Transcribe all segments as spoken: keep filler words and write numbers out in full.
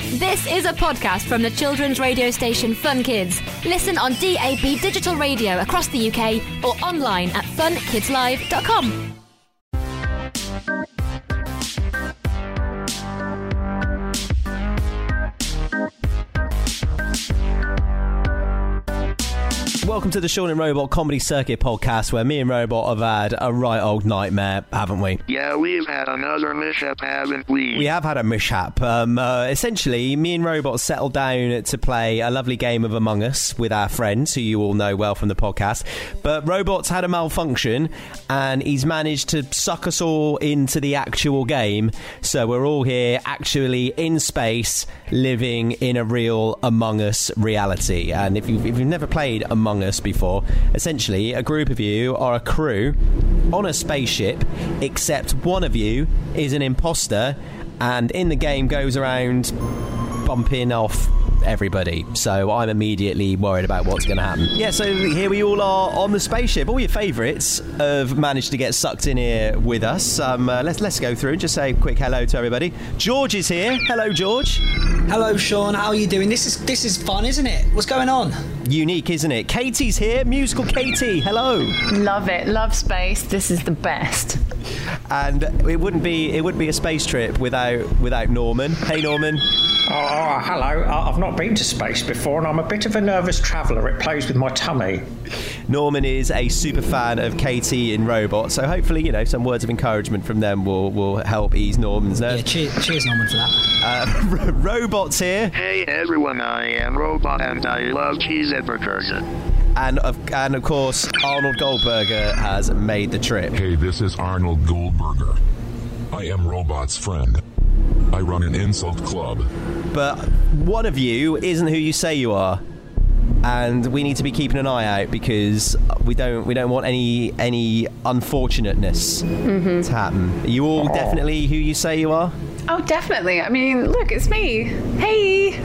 This is a podcast from the children's radio station Fun Kids. Listen on D A B digital radio across the U K or online at fun kids live dot com. Welcome to the Sean and Robot Comedy Circuit podcast, where me and Robot have had a right old nightmare, haven't we? Yeah, we've had another mishap, haven't we? We have had a mishap. Um, uh, essentially, me and Robot settled down to play a lovely game of Among Us with our friends, who you all know well from the podcast. But Robot's had a malfunction, and he's managed to suck us all into the actual game. So we're all here, actually in space, living in a real Among Us reality. And if you've, if you've never played Among Us before, essentially a group of you are a crew on a spaceship, except one of you is an imposter, and in the game goes around bumping off everybody. So I'm immediately worried about what's going to happen. Yeah, so here we all are on the spaceship. All your favourites have managed to get sucked in here with us. Um, uh, let's let's go through and just say a quick hello to everybody. George is here. Hello, George. Hello, Sean. How are you doing? This is this is fun, isn't it? What's going on? Unique, isn't it? Katie's here. Musical Katie. Hello. Love it. Love space. This is the best. And it wouldn't be it wouldn't be a space trip without without Norman. Hey, Norman. Oh, hello. I've not been to space before, and I'm a bit of a nervous traveller. It plays with my tummy. Norman is a super fan of Katie and Robot, so hopefully, you know, some words of encouragement from them will, will help ease Norman's nerves. Yeah, cheers, cheers, Norman, for that. Uh, Robot's here. Hey, everyone, I am Robot, and I love cheeseburgers. And of, and of course, Arnold Goldberger has made the trip. Hey, this is Arnold Goldberger. I am Robot's friend. I run an insult club. But one of you isn't who you say you are, and we need to be keeping an eye out because we don't we don't want any any unfortunateness mm-hmm. to happen. Are you all oh. definitely who you say you are? Oh, definitely. I mean, look, it's me. Hey,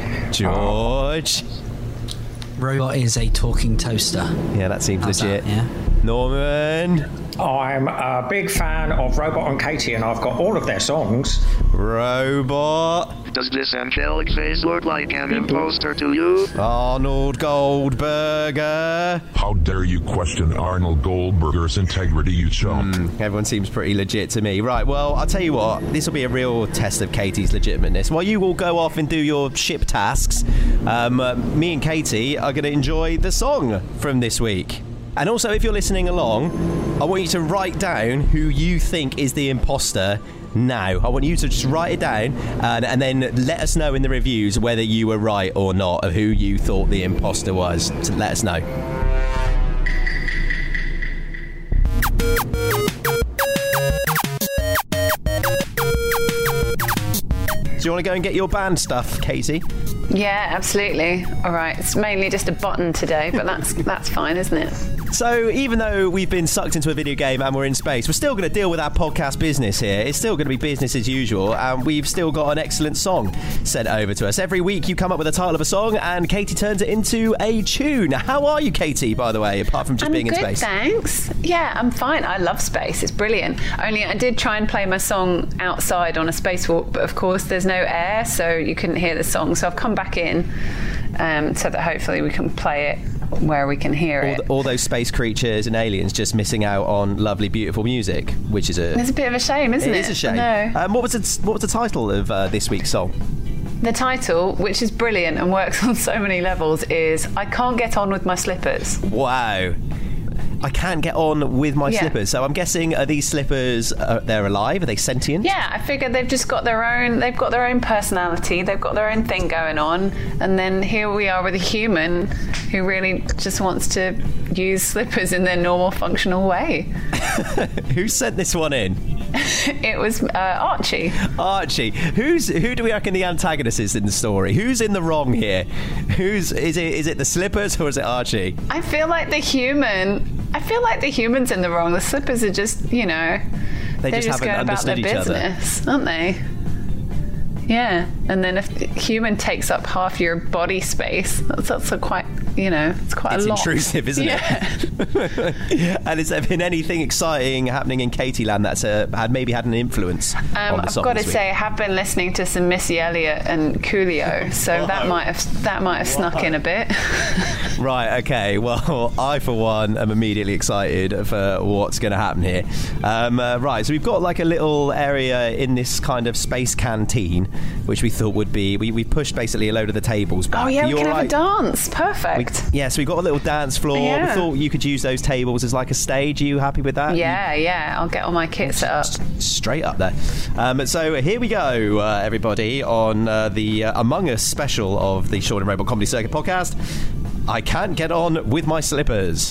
George. Robot is a talking toaster. Yeah, that seems How's legit. That, yeah. Norman. I'm a big fan of Robot and Katie, and I've got all of their songs. Robot. Does this angelic face look like an imposter to you? Arnold Goldberger. How dare you question Arnold Goldberger's integrity, you chump. Mm, everyone seems pretty legit to me. Right, well, I'll tell you what, this will be a real test of Katie's legitimateness. While you all go off and do your ship tasks, um, uh, me and Katie are going to enjoy the song from this week. And also, if you're listening along, I want you to write down who you think is the imposter now. I want you to just write it down and, and then let us know in the reviews whether you were right or not of who you thought the imposter was. So let us know. Do you want to go and get your band stuff, Katie? yeah, absolutely. All right, it's mainly just a button today, but that's that's fine, isn't it? So even though we've been sucked into a video game and we're in space, we're still going to deal with our podcast business here. It's still going to be business as usual, and we've still got an excellent song sent over to us. Every week you come up with a title of a song and Katie turns it into a tune. How are you, Katie, by the way, apart from just I'm being good, in space? Thanks. Yeah, I'm fine. I love space. It's brilliant. Only I did try and play my song outside on a spacewalk, but of course there's no air, so you couldn't hear the song. So I've come back in um, so that hopefully we can play it where we can hear all it. The, all those space creatures and aliens just missing out on lovely, beautiful music, which is a... It's a bit of a shame, isn't it? It is a shame. No. Um, what was it, what was the title of uh, this week's song? The title, which is brilliant and works on so many levels, is I Can't Get On With My Slippers. Wow. I can't get on with my yeah. slippers. So I'm guessing, are these slippers, uh, they're alive? Are they sentient? Yeah, I figured they've just got their own, they've got their own personality, they've got their own thing going on, and then here we are with a human who really just wants to use slippers in their normal functional way. Who sent this one in? It was uh, Archie. Archie. Who's who do we reckon the antagonist is in the story? Who's in the wrong here? Who's is it is it the slippers or is it Archie? I feel like the human I feel like the human's in the wrong. The slippers are just, you know, they they're just, just haven't going about their understood each business, other. aren't they? Yeah. And then if human takes up half your body space, that's, that's a quite, you know, it's quite it's a lot. It's intrusive, isn't yeah. it? And has there been anything exciting happening in Katieland that's uh, had maybe had an influence um, on the I've song got to this week? say, I have been listening to some Missy Elliott and Coolio, so Whoa. that might have that might have snuck in a bit. Right, okay. Well, I, for one, am immediately excited for what's going to happen here. Um, uh, right, so we've got like a little area in this kind of space canteen, which we thought would be... We, we pushed basically a load of the tables back. Oh, yeah, we You're can have right. a dance. Perfect. We, yeah, so we've got a little dance floor. Yeah. We thought you could use those tables as like a stage. Are you happy with that? Yeah, yeah. I'll get all my kit set up. Straight up there. Um, so here we go, uh, everybody, on uh, the uh, Among Us special of the Sean and Robot Comedy Circuit podcast. I can't get on with my slippers.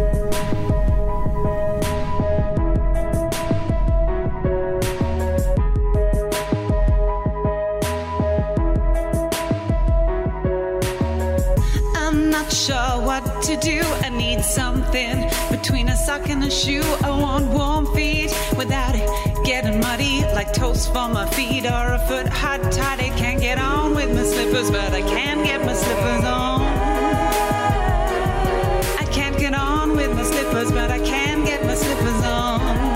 I'm not sure what to do. I need something between a sock and a shoe. I want warm feet without it getting muddy, like toast for my feet or a foot hot toddy. Can't get on with my slippers, but I can get my slippers on. I can't get on with my slippers, but I can get my slippers on.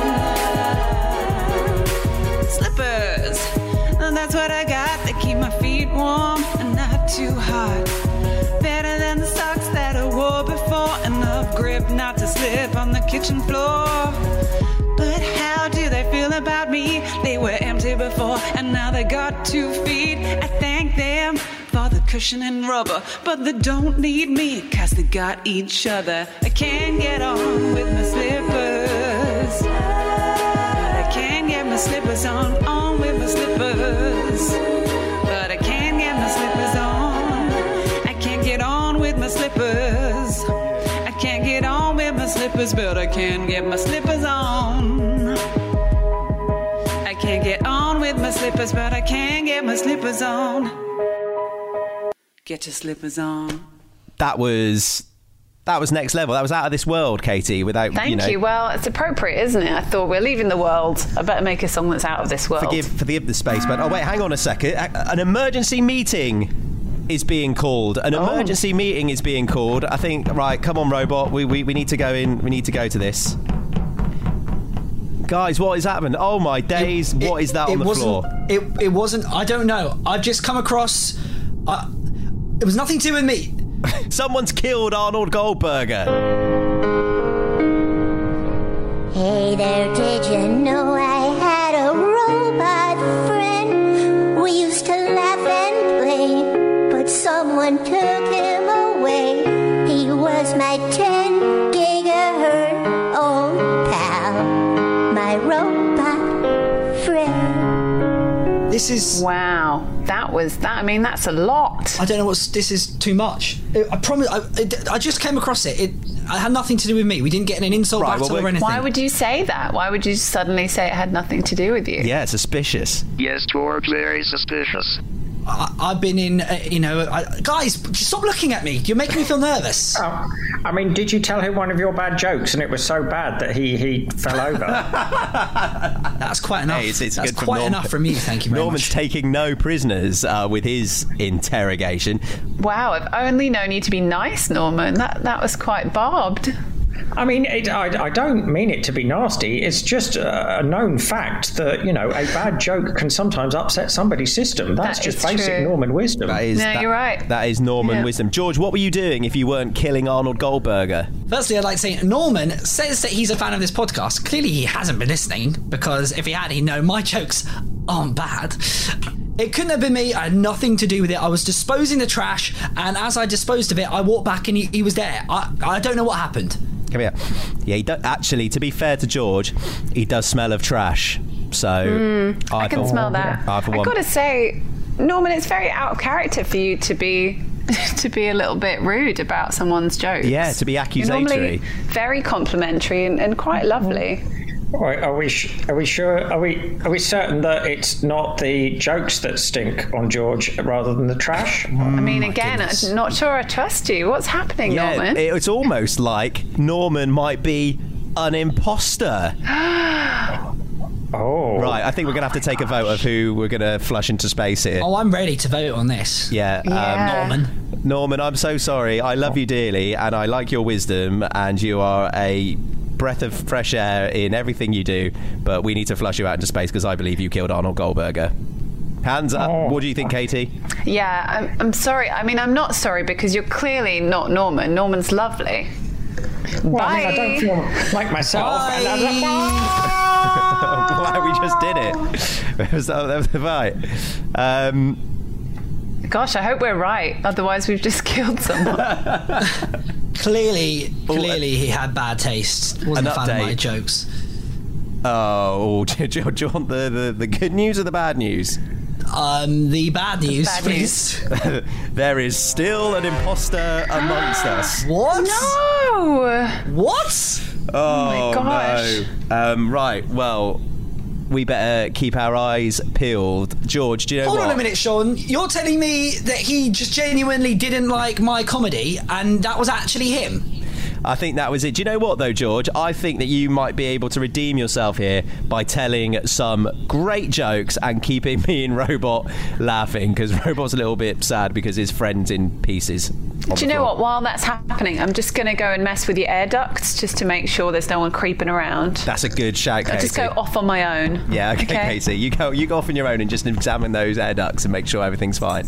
Slippers, and that's what I got. They keep my feet warm and not too hot. Better than the socks that I wore before. Enough grip not to slip on the kitchen floor. But how do they feel about me? They were empty before and now they got two feet. I thank them for the cushion and rubber, but they don't need me, cause they got each other. I can't get on with my slippers, but I can get my slippers on, on with my slippers, but I can't get my slippers on. I can't get on with my slippers. I can't get on with my slippers, but I can get my slippers on. I can't get on with my slippers, but I can get my slippers on. Get your slippers on. That was... That was next level. That was out of this world, Katie, without, Thank you know... you. Well, it's appropriate, isn't it? I thought we're leaving the world. I better make a song that's out of this world. Forgive, forgive the space, but... Oh, wait, hang on a second. An emergency meeting is being called. An Oh. emergency meeting is being called. I think, right, come on, robot. We, we, we need to go in. We need to go to this. Guys, what has happened? Oh, my days. It- what it- is that it on the wasn't- floor? It, it wasn't... I don't know. I've just come across... Uh, it was nothing to do with me. Someone's killed Arnold Goldberger. Hey there, did you know I had a robot friend? We used to laugh and play, but someone took him away. He was my ten gigahertz old pal, my robot friend. This is... Wow. That was that. I mean, that's a lot. I don't know what's... This is too much. It, I promise... I, it, I just came across it. It, it had nothing to do with me. We didn't get in an insult Right, battle well, or anything. Why would you say that? Why would you suddenly say it had nothing to do with you? Yeah, suspicious. Yes, George, very suspicious. I, I've been in... Uh, you know... I, guys, stop looking at me. You're making me feel nervous. Oh, I mean, did you tell him one of your bad jokes and it was so bad that he, he fell over? That's quite enough. Hey, it's, it's That's good from quite Norm. enough from me. Thank you very Norman's much. taking no prisoners uh, with his interrogation. Wow, I've only known you to be nice, Norman. That that was quite barbed. I mean, it, I, I don't mean it to be nasty. It's just a, a known fact that, you know, a bad joke can sometimes upset somebody's system. That's That just is basic true. Norman wisdom. That is, No, that, you're right. That is Norman Yeah. wisdom. George, what were you doing if you weren't killing Arnold Goldberger? Firstly, I'd like to say Norman says that he's a fan of this podcast. Clearly, he hasn't been listening, because if he had, he'd know my jokes aren't bad. It couldn't have been me. I had nothing to do with it. I was disposing the trash, and as I disposed of it, I walked back and he, he was there. I, I don't know what happened. Come here. Yeah, he do, actually, to be fair to George, he does smell of trash. So Mm, I, can for- smell that. I, for I've one- got to say, Norman, it's very out of character for you to be to be a little bit rude about someone's jokes. Yeah, to be You're accusatory. normally very complimentary and, and quite lovely. Right, are we sh- are we sure? Are we are we certain that it's not the jokes that stink on George rather than the trash? I mean, my again, goodness. I'm not sure I trust you. What's happening, Yeah, Norman? it- it's almost like Norman might be an imposter. Oh. Right, I think we're going to have to take a vote of who we're going to flush into space here. Oh, I'm ready to vote on this. Yeah, um, Yeah. Norman. Norman, I'm so sorry. I love you dearly, and I like your wisdom, and you are a breath of fresh air in everything you do, but we need to flush you out into space because I believe you killed Arnold Goldberger. Hands up. Oh. What do you think, Katie? Yeah, I'm, I'm sorry. I mean, I'm not sorry because you're clearly not Norman. Norman's lovely. Well, Bye. I mean, I don't feel like myself. And I'm Wow, we just did it. That was, that was the fight. Um, Gosh, I hope we're right. Otherwise, we've just killed someone. Clearly, clearly he had bad taste. Wasn't An a fan of update. my jokes. oh, do, do, do you want the, the, the good news or the bad news? Um, the bad news, Bad please. There is still an imposter amongst us. What? No! What? Oh, my gosh. no. Um, right, well, we better keep our eyes peeled. George, do you know Hold what? on a minute, Sean. You're telling me that he just genuinely didn't like my comedy, and that was actually him? I think that was it. Do you know what, though, George? I think that you might be able to redeem yourself here by telling some great jokes and keeping me and Robot laughing, because Robot's a little bit sad because his friend's in pieces. Do you know what? While that's happening, I'm just going to go and mess with your air ducts just to make sure there's no one creeping around. That's a good shout, Katie. I'll just go off on my own. Yeah, okay, Katie. You go, you go off on your own and just examine those air ducts and make sure everything's fine.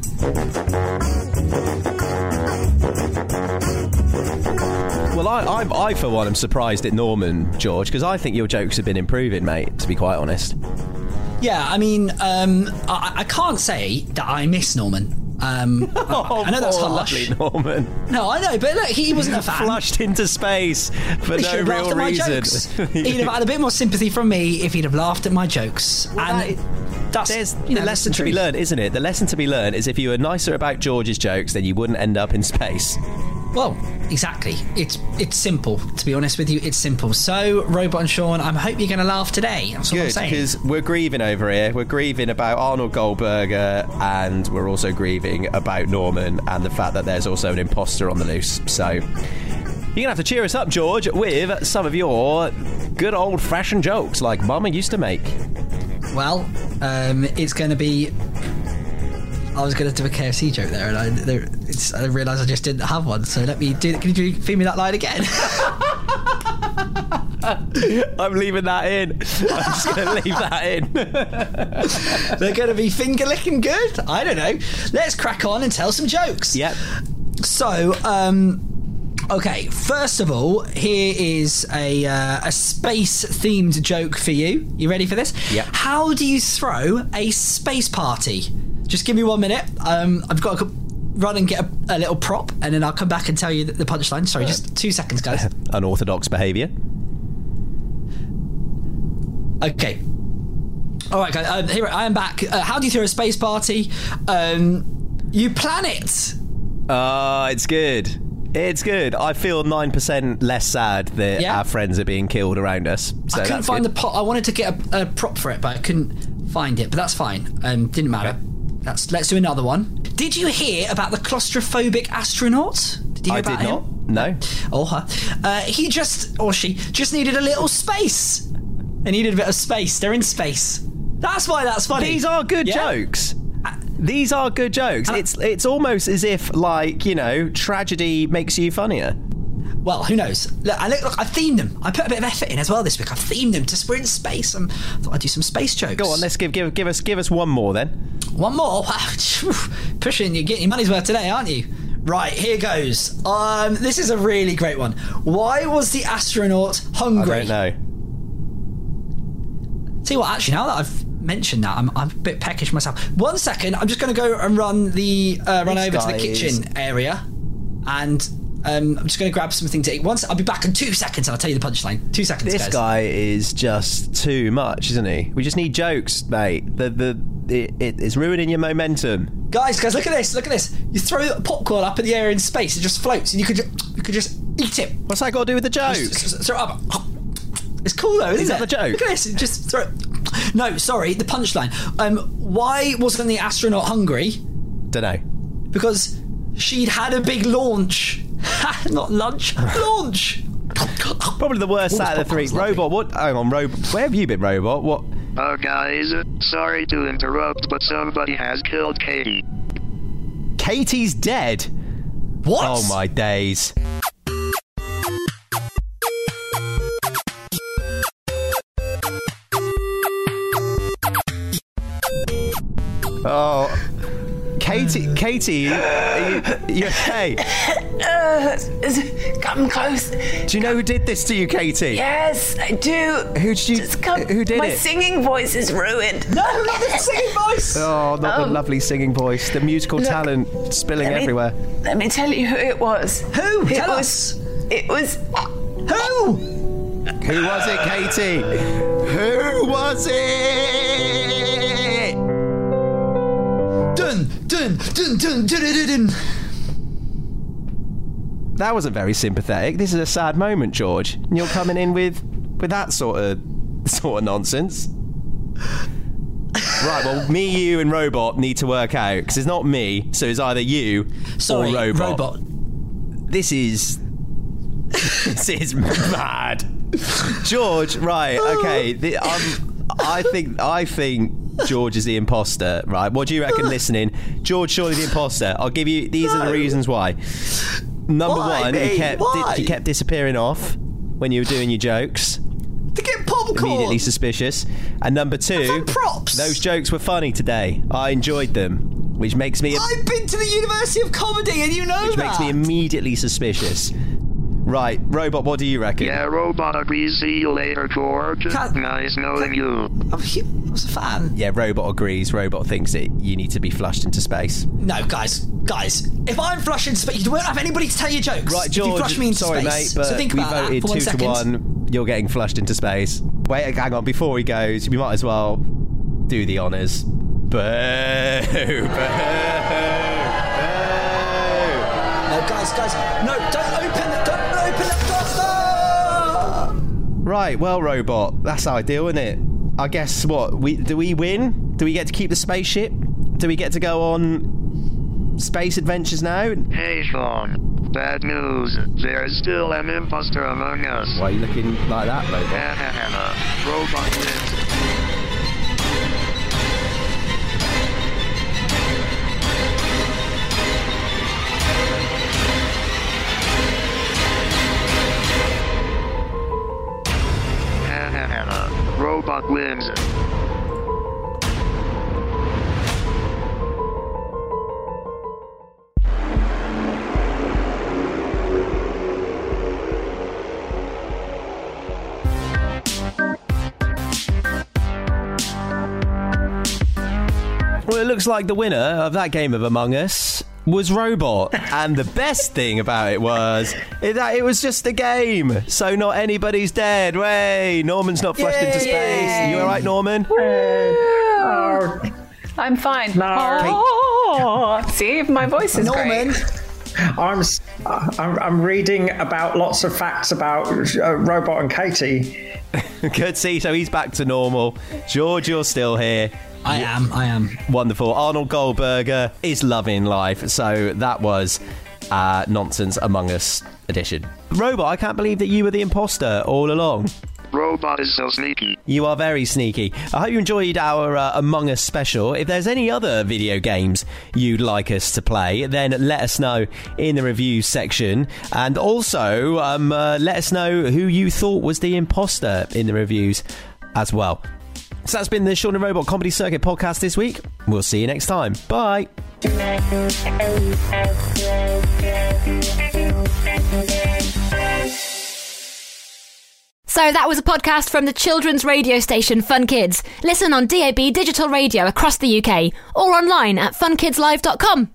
Well, I, I, I, for one, am surprised at Norman, George, because I think your jokes have been improving, mate, to be quite honest. Yeah, I mean, um, I, I can't say that I miss Norman. Um, Oh, I know that's poor harsh. lovely Norman. No, I know, but look, he wasn't a fan. Flushed into space for He no should have laughed real at my reason. jokes. He'd have had a bit more sympathy from me if he'd have laughed at my jokes. and that's There's you know, the lesson that's to be truth. learned, isn't it? The lesson to be learned is if you were nicer about George's jokes, then you wouldn't end up in space. Well, exactly. It's it's simple. To be honest with you, it's simple. So, Robot and Sean, I hope you're going to laugh today. That's what I'm Good, saying. because we're grieving over here. We're grieving about Arnold Goldberger, and we're also grieving about Norman and the fact that there's also an imposter on the loose. So you're going to have to cheer us up, George, with some of your good old-fashioned jokes like Mama used to make. Well, um, it's going to be... I was going to do a K F C joke there, and I, there, it's, I realised I just didn't have one. So let me do. Can you feed me that line again? I'm leaving that in. I'm just going to leave that in. They're going to be finger licking good. I don't know. Let's crack on and tell some jokes. Yep. So, um, okay. First of all, here is a uh, a space themed joke for you. You ready for this? Yep. How do you throw a space party? Just give me one minute. Um, I've got to run and get a, a little prop, and then I'll come back and tell you the, the punchline. Sorry, just two seconds, guys. Unorthodox behaviour. Okay. All right, guys. Uh, here I am back. Uh, how do you throw a space party? Um, you plan it. Oh, it's good. It's good. I feel nine percent less sad that Yeah? our friends are being killed around us. So I couldn't that's find good. the pot. I wanted to get a, a prop for it, but I couldn't find it. But that's fine. Um, didn't matter. Okay. That's, let's do another one. Did you hear about the claustrophobic astronaut? Did you hear I about did him? not. No. Or her. Uh, he just, or she, just needed a little space. They needed a bit of space. They're in space. That's why that's funny. These are good Yeah? jokes. These are good jokes. And I- It's it's almost as if, like, you know, tragedy makes you funnier. Well, who knows? Look, I, look, look, I've themed them. I put a bit of effort in as well this week. I've themed them to we're in space. And I thought I'd do some space jokes. Go on, let's give give give us give us one more then. One more. Pushing, you're getting your money's worth today, aren't you? Right, here goes. Um, this is a really great one. Why was the astronaut hungry? I don't know. See what? Actually, now that I've mentioned that, I'm, I'm a bit peckish myself. One second, I'm just going to go and run the uh, run This over to the guy kitchen is- area, and um, I'm just going to grab something to eat. Once I'll be back in two seconds, and I'll tell you the punchline. Two seconds, This guys. guy is just too much, isn't he? We just need jokes, mate. The the it, it, it's ruining your momentum. Guys, guys, look at this! Look at this! You throw popcorn up in the air in space, it just floats, and you could ju- you could just eat it. What's that got to do with the joke? Just- just throw it up. It's cool though, isn't Is that it? the joke? Look at this! Just throw it. No, sorry, the punchline. Um, why wasn't the astronaut hungry? Don't know. Because she'd had a big launch. Not lunch. Launch. Probably the worst out of the three. Robot, what? Hang on, Robot. Where have you been, Robot? What? Oh, guys, sorry to interrupt, but somebody has killed Katie. Katie's dead? What? Oh, my days. Oh, Katie, Katie, you, you okay? Uh, come close. Do you know who did this to you, Katie? Yes, I do. Who did you? Just come. Who did My it? singing voice is ruined. No, not the singing voice. Oh, not Um, the lovely singing voice. The musical look, talent spilling let me- everywhere. Let me tell you who it was. Who? It Tell was, us. It was. Who? Who was it, Katie? Who was it? Dun dun dun dun dun dun dun. That wasn't very sympathetic. This is a sad moment, George. And you're coming in with with that sort of sort of nonsense. Right, well, me, you, and Robot need to work out, because it's not me, so it's either you Sorry, or Robot. Robot. This is this is mad. George, right? Okay, the, um, I think I think George is the imposter. Right? What do you reckon? Listening, George, surely the imposter. I'll give you. These No. are the reasons why. Number Why, one, mate? you kept Why? di- you kept disappearing off when you were doing your jokes. To get popcorn. Immediately suspicious. And number two, And props. those jokes were funny today. I enjoyed them, which makes me I've been to the University of Comedy, and you know which that. makes me immediately suspicious. Right, Robot, what do you reckon? Yeah, Robot agrees. See you later, George. Cat- Nice knowing you. I'm hu- I was a fan. Yeah, Robot agrees. Robot thinks that you need to be flushed into space. No, guys, guys. If I'm flushed into space, you won't have anybody to tell your jokes. Right, If George. you flush me into sorry, space. mate, but so think we about that voted for one two second. to one. You're getting flushed into space. Wait, hang on. Before he goes, we might as well do the honours. Boo! Boo! No, guys, guys. No, don't open the. Don't open the door. Right, well, Robot, that's ideal, isn't it? I guess what we do we win? Do we get to keep the spaceship? Do we get to go on space adventures now? Hey, Sean. Bad news. There's still an imposter among us. Why are you looking like that, Robot? Robot wins. Robot wins. Well, it looks like the winner of that game of Among Us was Robot. And the best thing about it was that it was just a game. So not anybody's dead. Way, Norman's not flushed into space. Yay. You all right, Norman? Oh, I'm fine. No. Oh, see, my voice is Norman. great. I'm, s- I'm I'm reading about lots of facts about uh, Robot and Katie. Good see. So he's back to normal. George, you're still here. I am. I am. Wonderful. Arnold Goldberger is loving life. So that was uh, Nonsense Among Us edition. Robot, I can't believe that you were the imposter all along. Robot is so sneaky. You are very sneaky. I hope you enjoyed our uh, Among Us special. If there's any other video games you'd like us to play, then let us know in the reviews section. And also, um, uh, let us know who you thought was the imposter in the reviews as well. So that's been the Sean and Robot Comedy Circuit podcast this week. We'll see you next time. Bye. So that was a podcast from the children's radio station Fun Kids. Listen on D A B digital radio across the U K or online at fun kids live dot com.